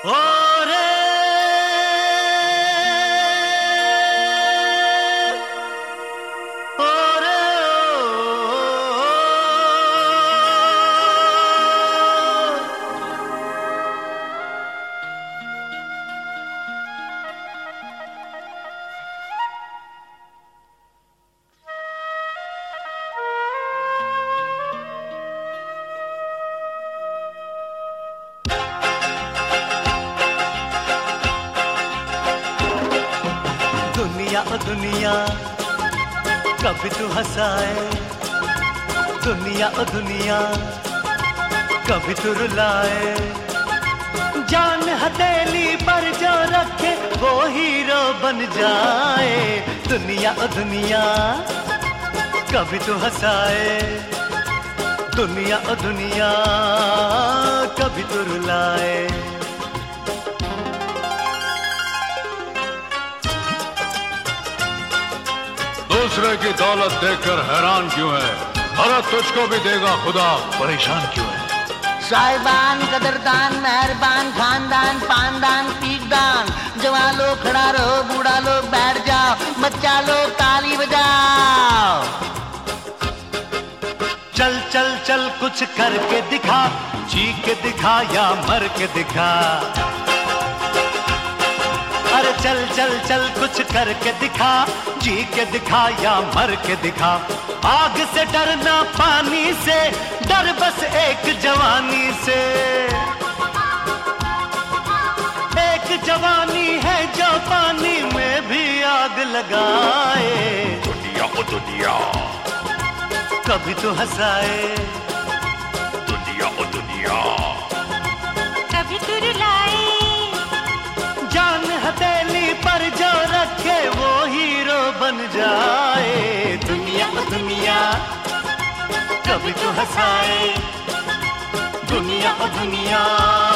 ओ रे ओ रे दुनिया ओ दुनिया कभी तू हंसाए, दुनिया ओ दुनिया कभी तू रुलाए। जान हथेली पर जो रखे वो हीरो बन जाए। दुनिया ओ दुनिया कभी तू हंसाए, दुनिया ओ दुनिया कभी तू रुलाए। दूसरे की दौलत देखकर हैरान क्यों है? अरे तुझको भी देगा खुदा, परेशान क्यों है? साहिबान, कदरदान, मेहरबान, खानदान, पानदान, पीकदान, जवान लोग खड़ा रहो, बूढ़ा लोग बैठ जाओ, बच्चा लोग ताली बजाओ। चल चल चल कुछ करके दिखा, जी के दिखा या मर के दिखा। अरे चल चल चल कुछ करके दिखा, जी के दिखा या मर के दिखा। आग से डरना, पानी से डर बस एक जवानी से। एक जवानी है जो पानी में भी आग लगाए। दुनिया ओ दुनिया कभी तो हंसाए, दुनिया ओ दुनिया कभी तू रुलाए। जान हथेली पर जो रखे वो हीरो बन जाए। दुनिया ओ दुनिया कभी तो हंसाए, दुनिया ओ दुनिया